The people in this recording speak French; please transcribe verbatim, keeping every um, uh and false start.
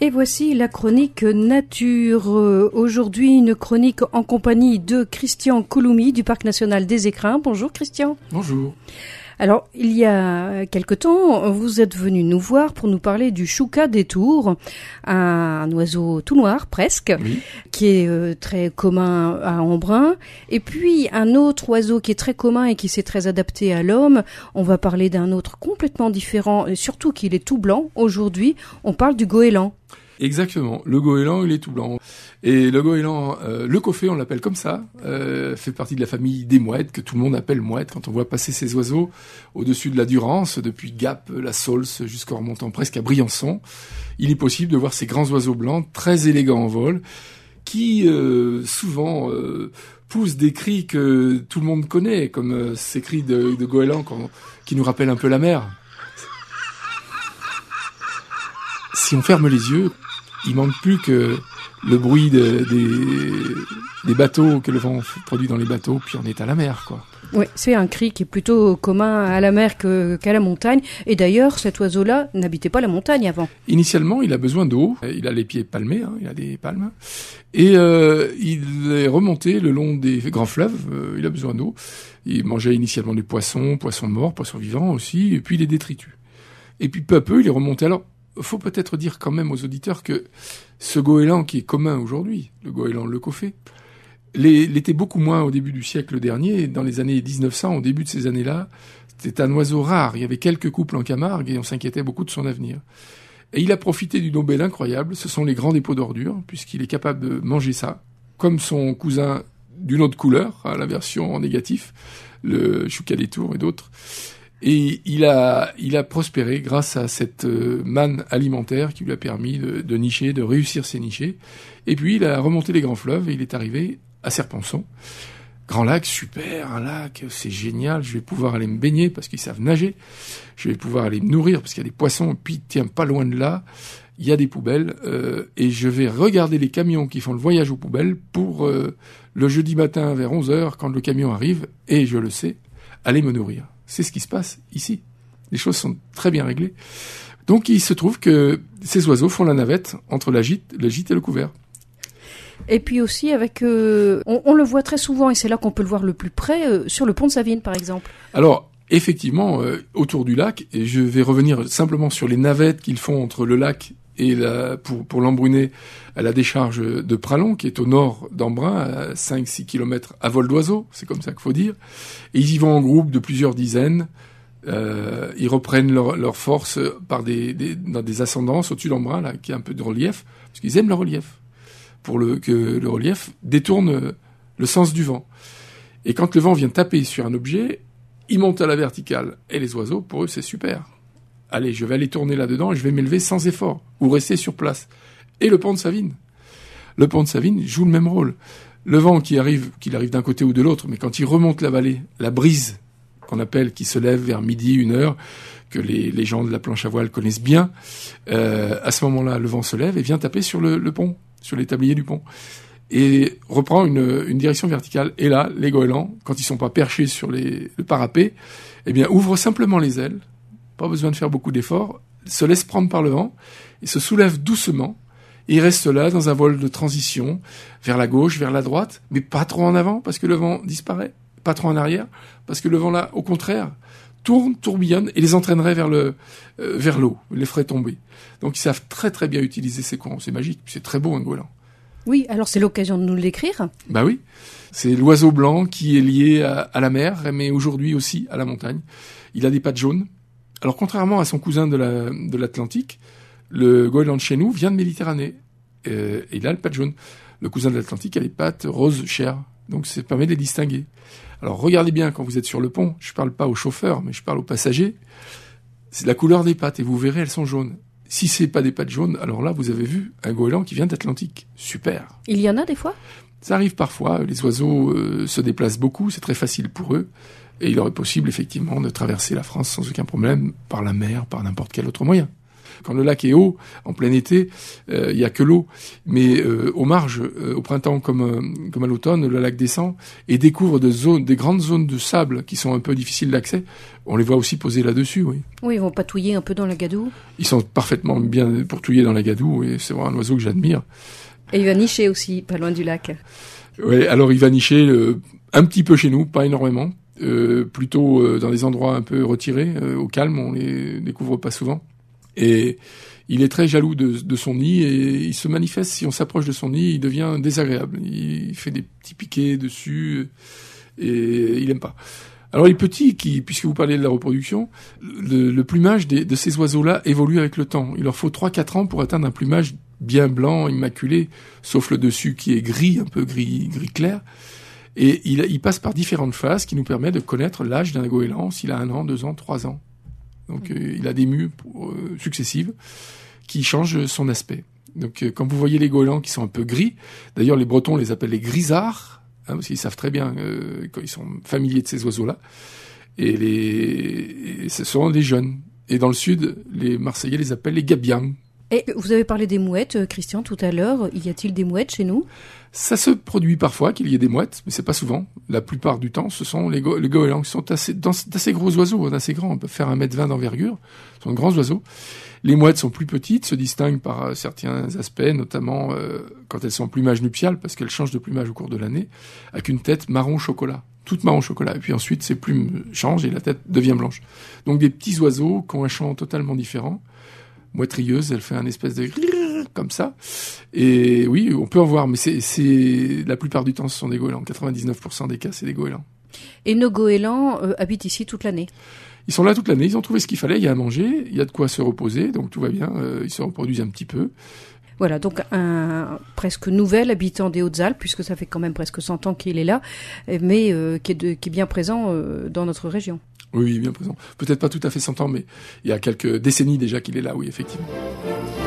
Et voici la chronique nature. Euh, aujourd'hui, une chronique en compagnie de Christian Couloumi du Parc national des Écrins. Bonjour Christian. Bonjour. Alors, il y a quelque temps, vous êtes venu nous voir pour nous parler du choucas des tours, un oiseau tout noir presque, Oui. qui est euh, très commun à Embrun. Et puis, un autre oiseau qui est très commun et qui s'est très adapté à l'homme. On va parler d'un autre complètement différent, et surtout qu'il est tout blanc. Aujourd'hui, on parle du goéland. Exactement. Le goéland, il est tout blanc. Et le goéland, euh, le coffet, on l'appelle comme ça, euh, fait partie de la famille des mouettes, que tout le monde appelle mouettes. Quand on voit passer ces oiseaux au-dessus de la Durance, depuis Gap, la Saulce, jusqu'en remontant presque à Briançon, il est possible de voir ces grands oiseaux blancs, très élégants en vol, qui euh, souvent euh, poussent des cris que tout le monde connaît, comme euh, ces cris de, de goéland qui nous rappellent un peu la mer. Si on ferme les yeux, il manque plus que le bruit de, des, des bateaux, que le vent produit dans les bateaux, puis on est à la mer, quoi. Oui, c'est un cri qui est plutôt commun à la mer que, qu'à la montagne. Et d'ailleurs, cet oiseau-là n'habitait pas la montagne avant. Initialement, il a besoin d'eau. Il a les pieds palmés, hein, il a des palmes. Et euh, il est remonté le long des grands fleuves. Euh, il a besoin d'eau. Il mangeait initialement des poissons, poissons morts, poissons vivants aussi, et puis des détritus. Et puis peu à peu, il est remonté. Alors, faut peut-être dire quand même aux auditeurs que ce goéland qui est commun aujourd'hui, le goéland le coffet, l'était beaucoup moins au début du siècle dernier. Dans les années dix-neuf cents, au début de ces années-là, c'était un oiseau rare. Il y avait quelques couples en Camargue et on s'inquiétait beaucoup de son avenir. Et il a profité d'une aubaine incroyable. Ce sont les grands dépôts d'ordures, puisqu'il est capable de manger ça, comme son cousin d'une autre couleur, hein, la version en négatif, le choucas des tours et d'autres. Et il a, il a prospéré grâce à cette euh, manne alimentaire qui lui a permis de, de nicher, de réussir ses nichés. Et puis il a remonté les grands fleuves et il est arrivé à Serponçon. Grand lac, super, un lac, c'est génial, je vais pouvoir aller me baigner parce qu'ils savent nager. Je vais pouvoir aller me nourrir parce qu'il y a des poissons. Et puis, tiens, pas loin de là, il y a des poubelles. Euh, et je vais regarder les camions qui font le voyage aux poubelles pour euh, le jeudi matin vers onze heures, quand le camion arrive, et je le sais, aller me nourrir. C'est ce qui se passe ici. Les choses sont très bien réglées. Donc, il se trouve que ces oiseaux font la navette entre la gîte, le gîte et le couvert. Et puis aussi, avec, euh, on, on le voit très souvent, et c'est là qu'on peut le voir le plus près, euh, sur le pont de Savine, par exemple. Alors, effectivement, euh, autour du lac, et je vais revenir simplement sur les navettes qu'ils font entre le lac et la, pour, pour l'Embrunet, à la décharge de Pralon, qui est au nord d'Embrun, à cinq six kilomètres à vol d'oiseau, c'est comme ça qu'il faut dire. Et ils y vont en groupe de plusieurs dizaines. Euh, ils reprennent leur, leur force par des, des, dans des ascendances au-dessus d'Embrun, là, qui a un peu de relief, parce qu'ils aiment le relief, pour le, que le relief détourne le sens du vent. Et quand le vent vient taper sur un objet, il monte à la verticale. Et les oiseaux, pour eux, c'est super. Allez, je vais aller tourner là-dedans et je vais m'élever sans effort, ou rester sur place. Et le pont de Savine. Le pont de Savine joue le même rôle. Le vent qui arrive, qu'il arrive d'un côté ou de l'autre, mais quand il remonte la vallée, la brise qu'on appelle, qui se lève vers midi, une heure, que les, les gens de la planche à voile connaissent bien, euh, à ce moment-là, le vent se lève et vient taper sur le, le pont, sur les tabliers du pont, et reprend une, une direction verticale. Et là, les goélands, quand ils sont pas perchés sur les, le parapet, eh bien, ouvrent simplement les ailes, pas besoin de faire beaucoup d'efforts, se laissent prendre par le vent, et se soulèvent doucement, et ils restent là, dans un vol de transition, vers la gauche, vers la droite, mais pas trop en avant, parce que le vent disparaît, pas trop en arrière, parce que le vent là, au contraire, tourne, tourbillonne, et les entraînerait vers le, euh, vers l'eau, les ferait tomber. Donc ils savent très très bien utiliser ces courants, c'est magique, c'est très beau un goéland. Oui, alors c'est l'occasion de nous l'écrire. Bah oui, c'est l'oiseau blanc qui est lié à, à la mer, mais aujourd'hui aussi à la montagne. Il a des pattes jaunes. Alors, contrairement à son cousin de, la, de l'Atlantique, le goéland de chez nous vient de Méditerranée. Euh, et il a le pattes jaune. Le cousin de l'Atlantique a les pattes roses chair. Donc, ça permet de les distinguer. Alors, regardez bien quand vous êtes sur le pont. Je parle pas aux chauffeurs, mais je parle aux passagers. C'est la couleur des pattes. Et vous verrez, elles sont jaunes. Si c'est pas des pattes jaunes, alors là, vous avez vu un goéland qui vient d'Atlantique. Super. Il y en a des fois ? Ça arrive parfois. Les oiseaux euh, se déplacent beaucoup. C'est très facile pour eux. Et il aurait possible, effectivement, de traverser la France sans aucun problème, par la mer, par n'importe quel autre moyen. Quand le lac est haut, en plein été, euh, il y a que l'eau. Mais euh, aux marges, euh, au printemps comme, euh, comme à l'automne, le lac descend et découvre des zones, des grandes zones de sable qui sont un peu difficiles d'accès. On les voit aussi poser là-dessus, oui. Oui, ils vont patouiller un peu dans la gadoue. Ils sont parfaitement bien pourtouillés dans la gadoue et c'est vraiment un oiseau que j'admire. Et il va nicher aussi, pas loin du lac. Oui, alors il va nicher euh, un petit peu chez nous, pas énormément. Euh, plutôt euh, dans des endroits un peu retirés, euh, au calme, on les découvre pas souvent. Et il est très jaloux de, de son nid et il se manifeste, si on s'approche de son nid, il devient désagréable. Il fait des petits piquets dessus et il aime pas. Alors les petits, qui, puisque vous parlez de la reproduction, le, le plumage des, de ces oiseaux-là évolue avec le temps. Il leur faut trois quatre ans pour atteindre un plumage bien blanc, immaculé, sauf le dessus qui est gris, un peu gris, gris clair. Et il, il passe par différentes phases qui nous permettent de connaître l'âge d'un goéland, s'il a un an, deux ans, trois ans. Donc euh, il a des mues pour, euh, successives qui changent son aspect. Donc euh, quand vous voyez les goélands qui sont un peu gris, d'ailleurs les Bretons les appellent les grisards, hein, parce qu'ils savent très bien, euh, quand ils sont familiers de ces oiseaux-là, et, les, et ce sont des jeunes. Et dans le sud, les Marseillais les appellent les gabians. Et vous avez parlé des mouettes, Christian, tout à l'heure. Y a-t-il des mouettes chez nous ? Ça se produit parfois qu'il y ait des mouettes, mais c'est pas souvent. La plupart du temps, ce sont les, go- les goélands qui sont assez, d'assez gros oiseaux, assez grands. On peut faire un mètre vingt d'envergure. Ce sont de grands oiseaux. Les mouettes sont plus petites, se distinguent par euh, certains aspects, notamment euh, quand elles sont en plumage nuptial, parce qu'elles changent de plumage au cours de l'année, avec une tête marron chocolat, toute marron chocolat. Et puis ensuite, ces plumes changent et la tête devient blanche. Donc des petits oiseaux qui ont un chant totalement différent. Mouette rieuse, elle fait un espèce de comme ça. Et oui, on peut en voir, mais c'est, c'est la plupart du temps, ce sont des goélands. quatre-vingt-dix-neuf pour cent des cas, c'est des goélands. Et nos goélands euh, habitent ici toute l'année ? Ils sont là toute l'année, ils ont trouvé ce qu'il fallait, il y a à manger, il y a de quoi se reposer, donc tout va bien, euh, ils se reproduisent un petit peu. Voilà, donc un presque nouvel habitant des Hautes-Alpes, puisque ça fait quand même presque cent ans qu'il est là, mais euh, qui, est de, qui est bien présent euh, dans notre région. Oui, bien présent. Peut-être pas tout à fait cent ans, mais il y a quelques décennies déjà qu'il est là, oui, effectivement.